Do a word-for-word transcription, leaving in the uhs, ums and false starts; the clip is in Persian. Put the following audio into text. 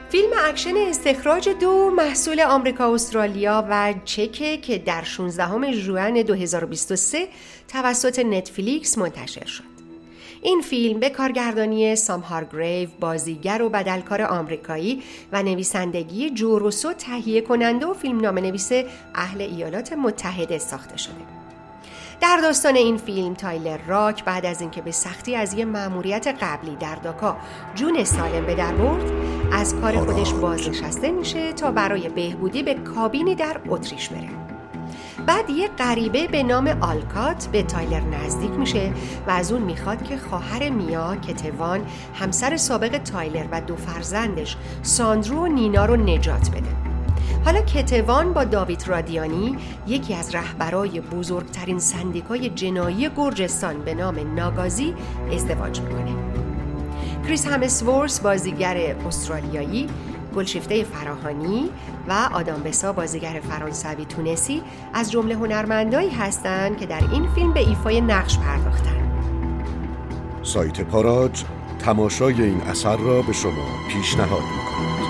فیلم اکشن استخراج دو محصول آمریکا استرالیا و چک که در شانزدهم ژوئن دو هزار و بیست و سه توسط نتفلیکس منتشر شد. این فیلم به کارگردانی سام هارگریو، بازیگر و بدلکار آمریکایی و نویسندگی جو روسو تهیه کننده و فیلمنامه نویس اهل ایالات متحده ساخته شده. در داستان این فیلم تایلر راک بعد از اینکه به سختی از یک مأموریت قبلی در داکا جون سالم به در برد، از کار خودش بازنشسته میشه تا برای بهبودی به کابینی در اتریش بره. بعد یه غریبه به نام آلکات به تایلر نزدیک میشه و از اون میخواد که خواهر میا کتوان، همسر سابق تایلر و دو فرزندش ساندرو و نینا رو نجات بده. حالا کتوان با داوید رادیانی، یکی از رهبرای بزرگترین سندیکای جنایی گرجستان به نام ناگازی، ازدواج میکنه. کریس همسورث بازیگر استرالیایی، گلشیفته فراهانی و آدام بسا بازیگر فرانسوی تونسی از جمله هنرمندایی هستند که در این فیلم به ایفای نقش پرداختند. سایت پاراج تماشای این اثر را به شما پیشنهاد می‌کند.